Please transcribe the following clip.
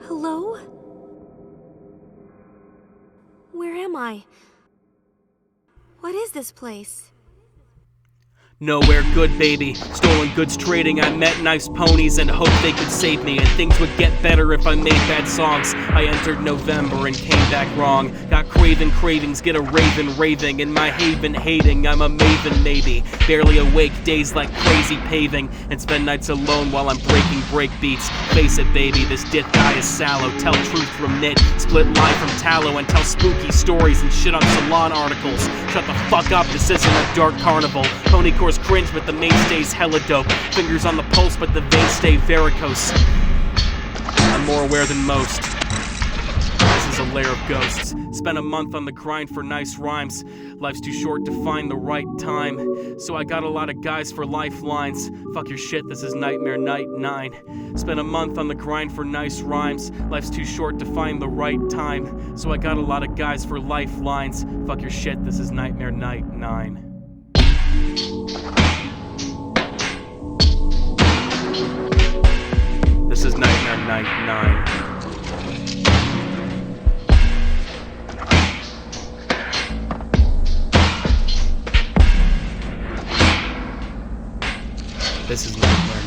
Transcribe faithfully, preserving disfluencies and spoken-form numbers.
Hello? Where am I? What is this place? Nowhere good, baby. Stolen goods trading. I met nice ponies and hoped they could save me, and things would get better if I made bad songs. I entered November and came back wrong. Got craven cravings, get a raven raving. In my haven hating, I'm a maven maybe. Barely awake, days like crazy paving, and spend nights alone while I'm breaking break beats. Face it, baby, this dit guy is sallow. Tell truth from knit, split lie from tallow, and tell spooky stories and shit on salon articles. Shut the fuck up, this isn't a dark carnival. Pony cringe, but the mainstay's hella dope. Fingers on the pulse, but the veins stay varicose. I'm more aware than most. This is a lair of ghosts. Spent a month on the grind for nice rhymes. Life's too short to find the right time, so I got a lot of guys for lifelines. Fuck your shit, this is Nightmare Night nine. Spent a month on the grind for nice rhymes. Life's too short to find the right time, so I got a lot of guys for lifelines. Fuck your shit, this is Nightmare Night nine. This is Nightmare Night nine. This is Nightmare